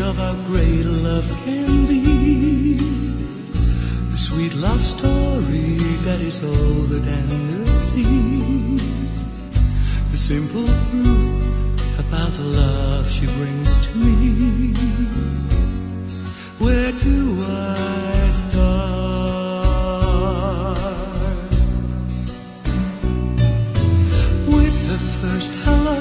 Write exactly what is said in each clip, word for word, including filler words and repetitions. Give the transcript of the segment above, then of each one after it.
of how great love can be, the sweet love story that is older than the sea, the simple truth about the love she brings to me. Where do I start? With the first hello,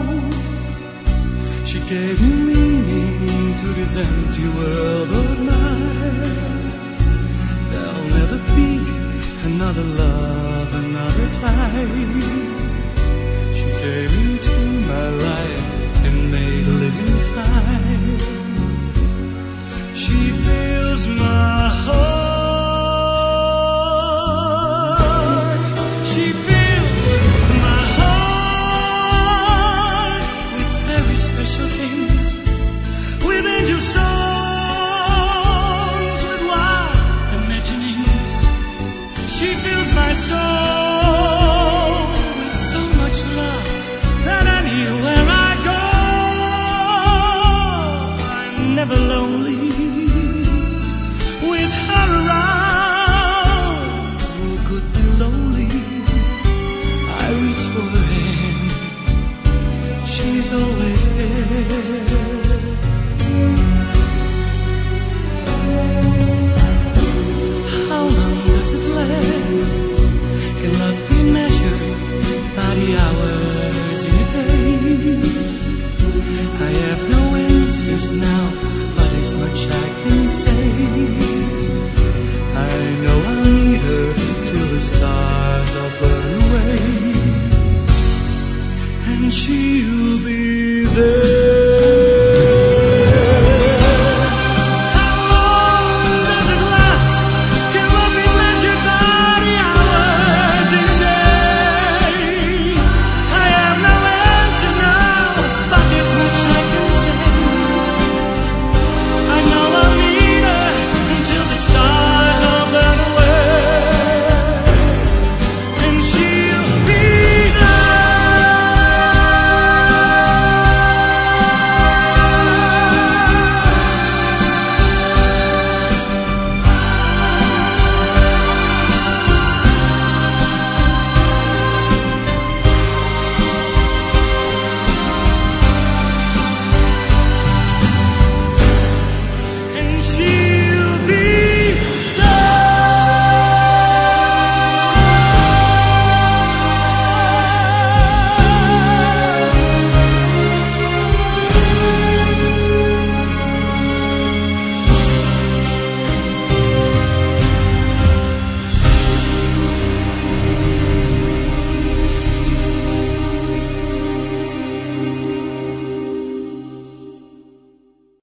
she gave new meaning to this empty world of mine. There'll never be another love, another time. She came into my life and made living fine. She fills my heart. She fills my heart with very special things, with angel songs, with wild imaginings. She fills my soul with so much love that anywhere I go, I'm never lonely.